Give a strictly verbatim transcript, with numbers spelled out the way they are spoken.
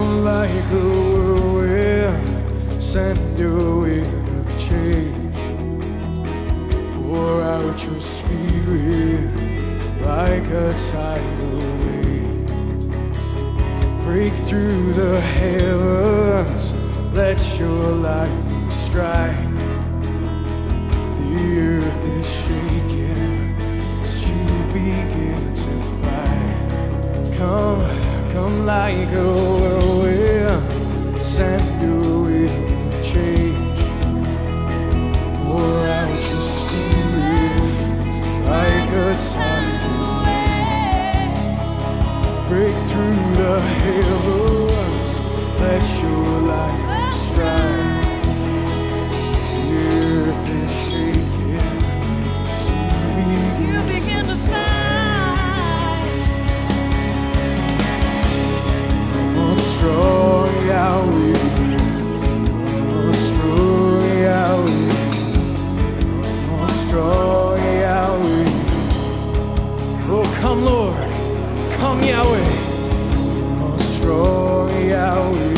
Come like a whirlwind, send your wind of change. Pour out your spirit like a tidal wave. Break through the heavens, let your lightning strike. The earth is shaking as you begin to fight. Come, come like a whirlwind, send your wind of change. Pour out your spirit like a tidal wave. Break through the heavens, let your light strike. The earth is shaking, you begin to fight. Come on, strong Yahweh, come on, strong Yahweh, come on, strong Yahweh. Oh, come Lord, come Yahweh, come on, strong Yahweh.